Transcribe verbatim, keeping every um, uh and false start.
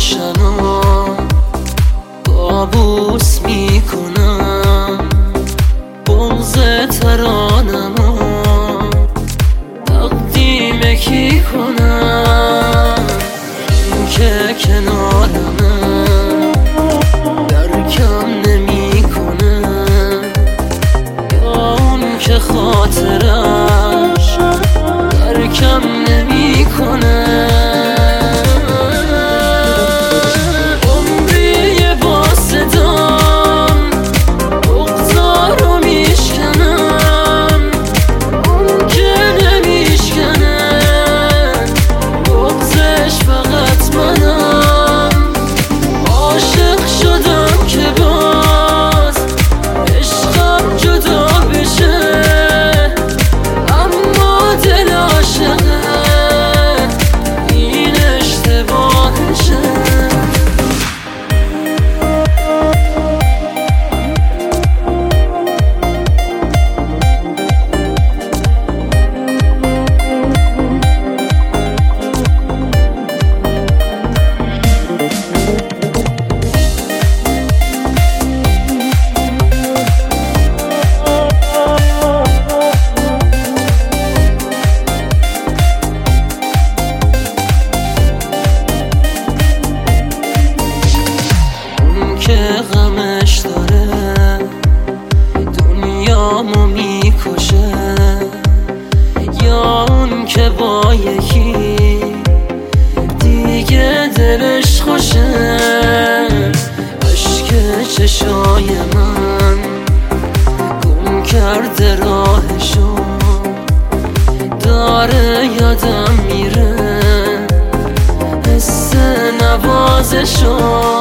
روشنا کابوس میکنم، بغض ترانمو تقدیم کی کنم؟ این که کنارمه درکم نمیکنه، یا اون که خاطرش درکم نمیکنه. که غمش داره دنیامو میکشه، یا اون که با یکی دیگه دلش خوشه. عشق چشای من گم کرده راهشو، داره یادم میره حس نوازشو.